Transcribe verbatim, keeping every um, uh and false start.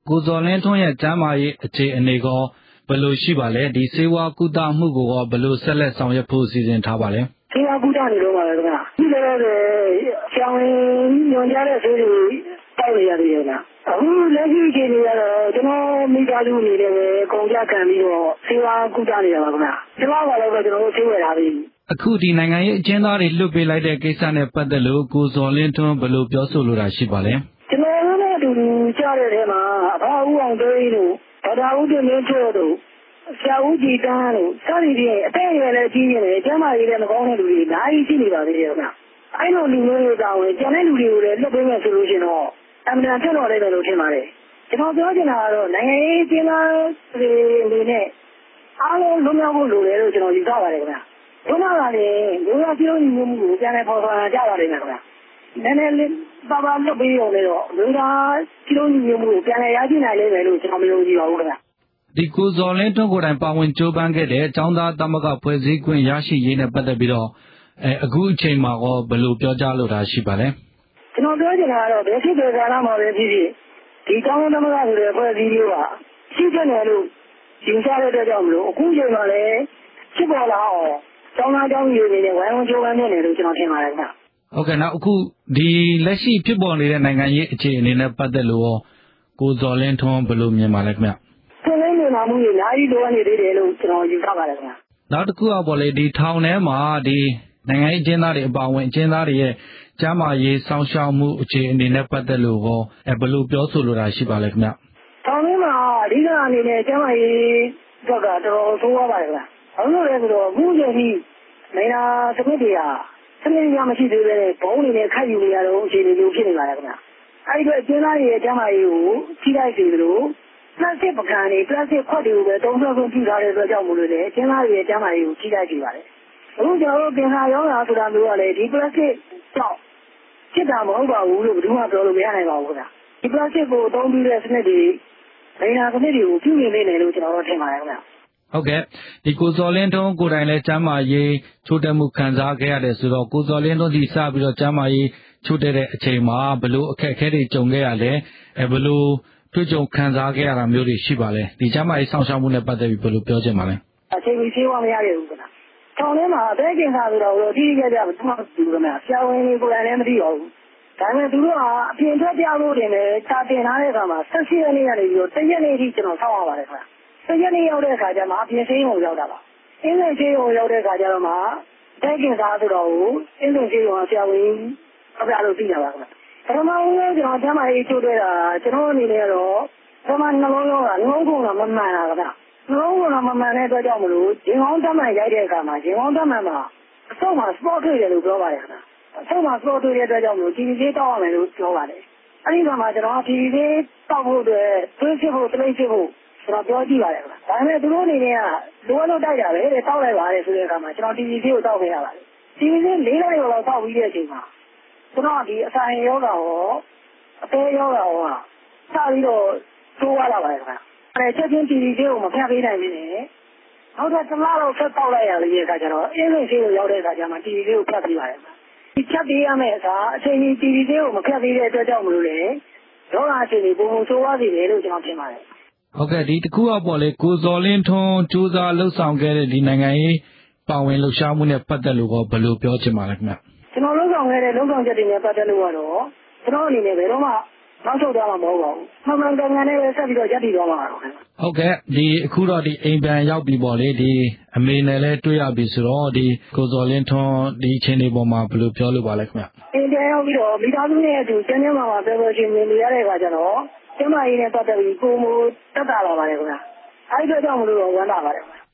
ကိုဇော်လင်းထွန်းရဲ့ကျန်းမာရေးအခြေအနေကောဘယ်လိုရှိပါလဲဒီဆေးဝါးကုသမှုကိုရောဘယ်လိုဆက်လက်ဆောင်ရွက်ဖို့စီစဉ်ထားပါလဲဆေးဝါးကုသနေတော့ပါလေခင်ဗျာဒီလိုလေဆရာဝန်ညွှန်ကြားတဲ့ဆေးတွေတောက်နေရသေးတယ်ခင်ဗျာအခုလက်ရှိအခြေအနေကတော့ကျွန်တော်မိသားစုအနေနဲ့ပဲကုန်ကြခံပြီးတော့ဆေးဝါးကုသနေတာပါခင်ဗျာဆေးဝါးကလည်းကျွန်တော်တို့ဆေးဝယ်ထားပြီးအခုဒီနိုင်ငံရေးအကျဉ်းသားတွေလွတ်ပေးလိုက်တဲ့ကိစ္စနဲ့ပတ်သက်လို့ကိုဇော်လင်းထွန်းဘယ်လိုပြောဆိုလိုတာရှိပါလဲကျွန်တော်တို့နဲ့အတူတူကြားတဲ့ထဲမှာအဖေဦးအောင်သိန်းတို့ဒေါက်တာဦးတင်မင်းကျော်တို့ဆရာဦးကြည်တန်းတို့စသည်ဖြင့်အသက်အရွယ်လည်းကြီးနေတယ်ကျန်းမာရေးလည်းမကောင်းတဲ့လူတွေအများကြီးရှိနေပါသေးတယ်ခင်ဗျအဲ့လိုလူမျိုးတွေတောင်းရင်ကျန်တဲ့လူတွေကိုလည်းလွတ်ပေးမယ်ဆိုလို့ရှိရင်တော့အမှန်တန်ဖြစ်တော်တယ်လို့ထင်ပါတယ်ကျွန်တော်ပြောချင်တာကတော့နိုင်ငံရေးကျင်းသားတွေအနေနဲ့အားလုံးလွတ်မြောက်ဖို့လိုတယ်လို့ကျွန်တော်ယူဆပါတယ်ခင်ဗျလွတ်မြောက်လာရင်လူရပြုံးညီမှုကိုပြန်လည်ပေါ်ဆောင်ကြပါလိမ့်မယ်ခင်ဗျနည်းနည်းလေးပါပါလွတ်ပေးရုံနဲ့တော့လူသားပြုံးညီမှုကိုပြန်လည်ရရှိနိုင်လိမ့်မယ်လို့ကျွန်တော်မယုံကြည်ပါဘူးခင်ဗျဒီကိုဇော်လင်းထွန်းကိုယ်တိုင်ပါဝင်ကြိုးပမ်းခဲ့တဲ့ចောင်းသားသမဂ္ဂဖွဲ့စည်းခွင့်ရရှိရေးနဲ့ပတ်သက်ပြီးတော့အဲအခုအချိန်မှာရောဘယ်လိုပြောကြားလိုတာရှိပါလဲကျွန်တော်ပြောချင်တာကတော့ဘယ်ဖြစ်တဲ့ကာလမှာပဲဖြစ်ဖြစ်ဒီចောင်းသားသမဂ္ဂဆိုတဲ့ဖွဲ့စည်းရေးကရှိခဲ့တယ်လို့ယူဆတဲ့အတွက်ကြောင့်မလို့အခုချိန်မှာလည်းဖြစ်ပေါ်လာအောင်ចောင်းသားចောင်းကြီးတွေနဲ့ဝိုင်းဝန်းကြိုးပမ်းနေတယ်လို့ကျွန်တော်ထင်ပါတယ်ခင်ဗျဟုတ်ကဲ့နောက်အခုဒီလက်ရှိဖြစ်ပေါ်နေတဲ့နိုင်ငံရေးအခြေအနေနဲ့ပတ်သက်လို့ကိုဇော်လင်းထွန်းဘယ်လိုမြင်ပါလဲခင်ဗျဆွေးနွေးနေမှာမှုတွေအများကြီးလိုအပ်နေသေးတယ်လို့ကျွန်တော်ယူဆပါတယ်ခင်ဗျနောက်တစ်ခုကပေါ့လေဒီထောင်ထဲမှာဒီနိုင်ငံရေးအကျဉ်းသားတွေအပါအဝင်အကျဉ်းသားတွေရဲ့ကျန်းမာရေးစောင့်ရှောက်မှုအခြေအနေနဲ့ပတ်သက်လို့ရောအဲဘယ်လိုပြောဆိုလိုတာရှိပါလဲခင်ဗျထောင်ထဲမှာအဓိကအနေနဲ့ကျန်းမာရေးဘက်ကတော်တော်ဆိုးရပါတယ်ခင်ဗျဘာလို့လဲဆိုတော့အခုချိန်ထိနိုင်ငံစနစ်တွေဟာစနစ်ရမရှိသေးတဲ့ဘုံတွေနဲ့ခတ်ယူနေရတော့အခြေအနေမျိုးဖြစ်နေပါတယ်ခင်ဗျအဲ့ဒီတော့ကျင်းသားရဲ့ကျန်းမာရေးကိုထိခိုက်စေသလိုပလတ်စတစ်ပကံတွေပလတ်စတစ်ခွက်တွေကိုပဲတုံးဆွဲခွင့်ပြုထားတဲ့အတွက်ကြောင့်မို့လို့လေကျင်းသားရဲ့ကျန်းမာရေးကိုထိခိုက်စေပါတယ်အခုကျွန်တော်တို့ပင်စာရောဂါဆိုတာမျိုးကလေဒီပလတ်စတစ်ကြောင့်ဖြစ်တာမဟုတ်ပါဘူးလို့ဘယ်သူမှပြောလို့မရနိုင်ပါဘူးခင်ဗျဒီပလတ်စတစ်ကိုအသုံးပြုတဲ့စနစ်တွေနိုင်ငံစနစ်တွေကိုပြုပြင်နေတယ်လို့ကျွန်တော်တို့ထင်ပါတယ်ခင်ဗျဟုတ်ကဲ့ဒီကိုဇော်လင်းထွန်းကိုယ်တိုင်လည်းကျမ်းမာရေးချိုးတက်မှုခံစားခဲ့ရတယ်ဆိုတော့ကိုဇော်လင်းထွန်းဒီစပြီးတော့ကျမ်းမာရေးချိုးတက်တဲ့အချိန်မှာဘယ်လိုအခက်အခဲတွေကြုံခဲ့ရလဲအဲဘယ်လိုတွေ့ကြုံခံစားခဲ့ရတာမျိုးတွေရှိပါလဲဒီကျမ်းမာရေးဆောင်ရှောက်မှုနဲ့ပတ်သက်ပြီးဘယ်လိုပြောချင်ပါလဲအချိန်ကြီးသေးဝမရခဲ့ဘူးခင်ဗျထောင်ထဲမှာအသေးကင်စားဆိုတော့အထီးကြီးကြဘာမှမသိဘူးခင်ဗျဆရာဝန်တွေကိုယ်တိုင်လည်းမသိပါဘူးဒါပေမဲ့သူတို့ကအပြင်ထွက်ပြဖို့တင်တယ်တာတင်ထားတဲ့အခါမှာ၁၈ရက်နေ့ကနေပြီးတော့တရက်နေ့အထိကျွန်တော်ဆောက်ရပါတယ်ခင်ဗျတရက်နေ့ရောက်တဲ့အခါကျမှအပြင်ဆေးရုံရောက်တာပါအင်းစိန်ဆေးရုံရောက်တဲ့အခါကျတော့မှအသေးကင်စားဆိုတော့အင်းစိန်ဆေးရုံကဆရာဝန်အပြလို့သိရပါခင်ဗျပထမဆုံးကျွန်တော်ကျမ်းမာရေးချိုးတွေ့တာကျွန်တော်အနေနဲ့တော့ပထမနှလုံးရောဂါနှလုံးကုန်တာမမှန်တာခင်ဗျနှလုံးကုန်တာမမှန်တဲ့အတွက်ကြောင့်မလို့ရင်ကောင်းတက်မှန်ရိုက်တဲ့အခါမှာရင်ကောင်းတက်မှန်မှာအဆုတ်မှာစပေါ့တွေ့တယ်လို့ပြောပါတယ်ခင်ဗျအဆုတ်မှာစပေါ့တွေ့တဲ့အတွက်ကြောင့်မလို့ တီ ဗီ ဆေးတောက်ရမယ်လို့ပြောပါတယ်အဲ့ဒီမှာကျွန်တော် တီ ဗီ ဆေးတောက်ဖို့အတွက်သွေးစစ်ဖို့တလိမ့်စစ်ဖို့ကျွန်တော်ပြောကြည့်ပါတယ်ခင်ဗျဒါပေမဲ့သူတို့အနေနဲ့ကလိုအပ်လို့တိုက်တာပဲတဲ့တောက်လိုက်ပါတယ်ဆိုတဲ့အခါမှာကျွန်တော် တီ ဗီ ဆေးကိုတောက်ခဲ့ရပါတယ် တီ ဗီ ဆေး၄နာရီလောက်တောက်ပြီးတဲ့အချိန်မှာကျွန်တော်ဒီအဆိုင်ယောဂါရောအသေးယောဂါရောစပြီးတော့တိုးရလာပါတယ်ခင်ဗျအဲချက်ချင်း တီ ဗီ ဆေးကိုမဖြတ်ပေးနိုင်ဘူးနဲ့နောက်တော့တစ်လလောက်ဆက်တောက်လိုက်ရလေဒီအခါကျတော့အင်းစိန်ဆေးကိုရောက်တဲ့အခါကျမှ တီ ဗီ ဆေးကိုဖြတ်ပေးပါတယ်ဒီဖြတ်ပေးရမယ့်အခါအချိန်ကြီး တီ ဗီ ဆေးကိုမဖြတ်ပေးတဲ့အတွက်ကြောင့်မလို့လေယောဂါအချိန်ကြီးပုံပုံဆိုးသွားစေတယ်လို့ကျွန်တော်ထင်ပါတယ်ဟုတ်ကဲ့ဒီတခုကပေါ့လေကိုဇော်လင်းထွန်းစူးစမ်းလှုပ်ဆောင်ခဲ့တဲ့ဒီနိုင်ငံရေးပါဝင်လှုပ်ရှားမှုနဲ့ပတ်သက်လို့ဘယ်လိုပြောချင်ပါလဲခင်ဗျကျွန်တော်လှုပ်ဆောင်ခဲ့တဲ့လှုပ်ဆောင်ချက်တွေနဲ့ပတ်သက်လို့ကတော့ကျွန်တော်အနေနဲ့ဘယ်တော့မှနောက်ဆုတ်သွားမှာမဟုတ်ပါဘူးမှန်မှန်ကန်ကန်နဲ့ပဲဆက်ပြီးတော့ရပ်တည်သွားမှာပါဟုတ်ကဲ့ဒီအခုတော့ဒီအိမ်ပြန်ရောက်ပြီပေါ့လေဒီအမေနဲ့လည်းတွေ့ရပြီဆိုတော့ဒီကိုဇော်လင်းထွန်းဒီအချိန်ဒီပေါ်မှာဘယ်လိုပြောလို့ပါလဲခင်ဗျအိမ်ပြန်ရောက်ပြီးတော့မိသားစုနဲ့အတူကျန်းကျန်းမာမာပဲပဲချင်းနေနေရတဲ့အခါကျတော့ကျမကြီးနဲ့ပတ်သက်ပြီးကိုမိုးတက်တာလာပါတယ်ခင်ဗျအဲ့ဒီတော့ကြောင့်မလို့တော့ဝမ်းသာပါတယ်